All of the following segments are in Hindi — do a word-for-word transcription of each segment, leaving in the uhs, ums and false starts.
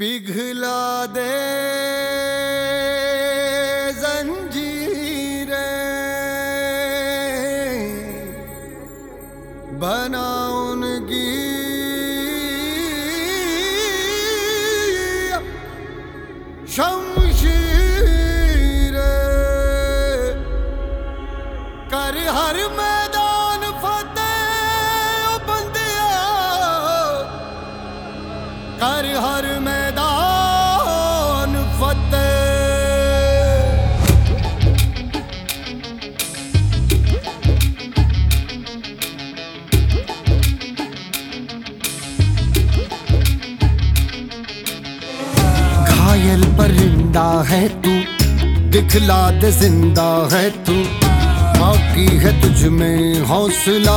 पिघला दे जंजीरें, बना उनकी शमशीरें, कर हर मैदान फतेह ओ बंदिया, कर हर मैदान फतेह। घायल परिंदा है तू, दिखला दे जिंदा है तू, बाकी है तुझ में हौसला।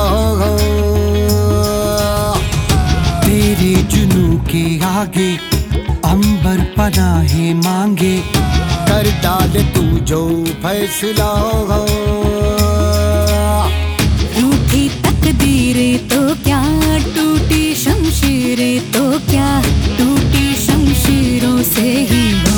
तेरे जुनू के आगे अंबर पनाहे मांगे, कर डाले तू जो फैसला। रूठी तकदीरें तो क्या, टूटी शमशीरें तो क्या, टूटी शमशीरों से ही हो।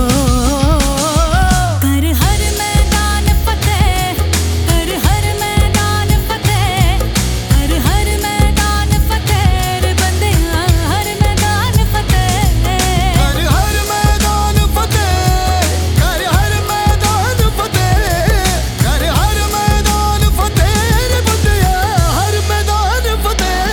कर हर मैदान फतेह, कर हर मैदान फतेह, कर हर मैदान फतेह रे बंदिया, हर मैदान फतेह। कर हर मैदान फतेह, कर हर मैदान फतेह, कर हर मैदान फतेह रे बंदिया, हर मैदान फतेह।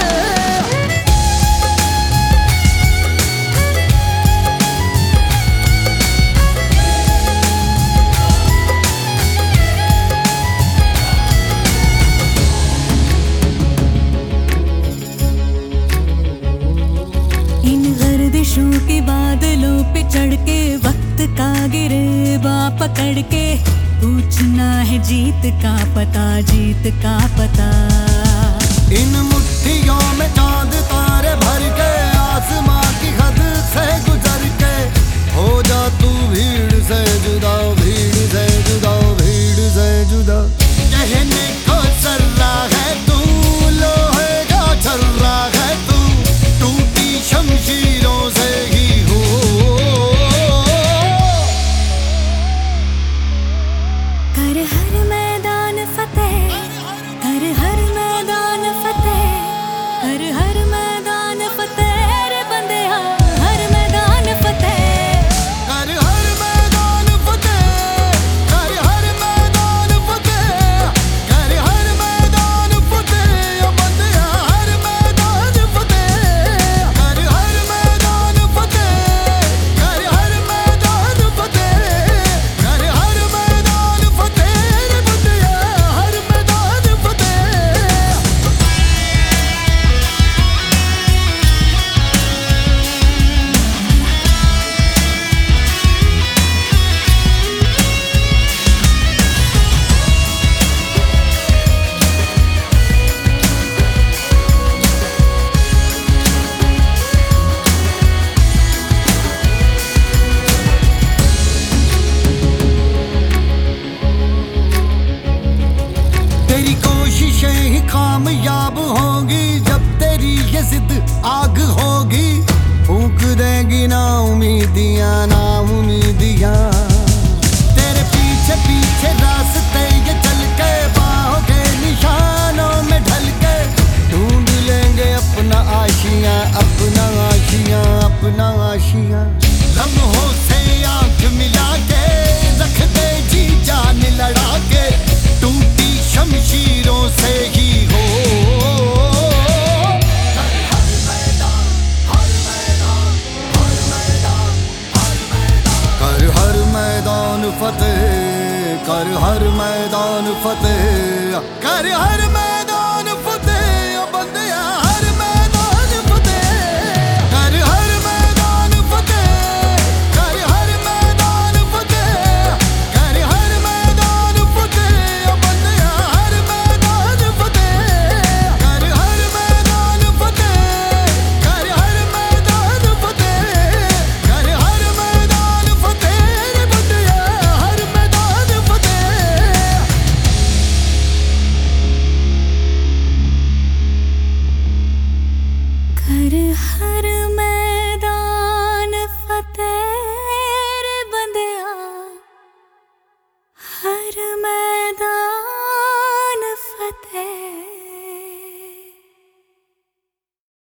इन गर्दिशों के बादलों पे चढ़ के, वक्त का गिरेबा पकड़ के, पूछना है जीत का पता, जीत का पता। इन मुट्ठियों में चांद तारे भर के, आसमां की हद से गुजर के, हो जा तू भीड़ से जुदा, भीड़ से जुदा, भीड़ से जुदा। कहने को सर्रा है तू, लोहे का छर्रा है तू, टूटी शमशीरों से ही हो। कर हर मैदान फतेह, कर हर मैदान फतेह, कर हर मैदान फतेह रे बंदिया, हर मैदान फतेह। कर हर मैदान फतेह, कर हर मैदान फतेह, कर हर मैदान फतेह ओ बंदिया, हर मैदान फतेह। कर हर मैदान फतेह, कर हर मैदान फतेह, कर हर मैदान फतेह रे बंदिया, हर मैदान फतेह। तेरी कोशिशें ही कामयाब होंगी, जब तेरी ये जिद आग होगी, फूंक देगी ना उम्मीदियां, ना उम्मीदियां। तेरे पीछे पीछे रास्ते ये चल के, बाहों के निशानों में ढल के, ढूंढ लेंगे अपना आशियां, अपना आशियां, अपना आशियां। लम्हों से आंख मिला के, रख दे जी जान लड़ा के, टूटी शमशीरों से ही हो। कर हर मैदान फतेह, कर हर मैदान फतेह, कर हर मैदान फतेह ओ बंदिया, हर मैदान फतेह। कर हर मैदान फतेह, कर हर मैदान फतेह, कर हर मैदान फतेह ओ बंदिया, हर मैदान फतेह। कर हर मैदान फतेह, कर हर मैदान फतेह, कर हर मैदान फतेह रे बंदिया, हर मैदान फतेह। फिर मैं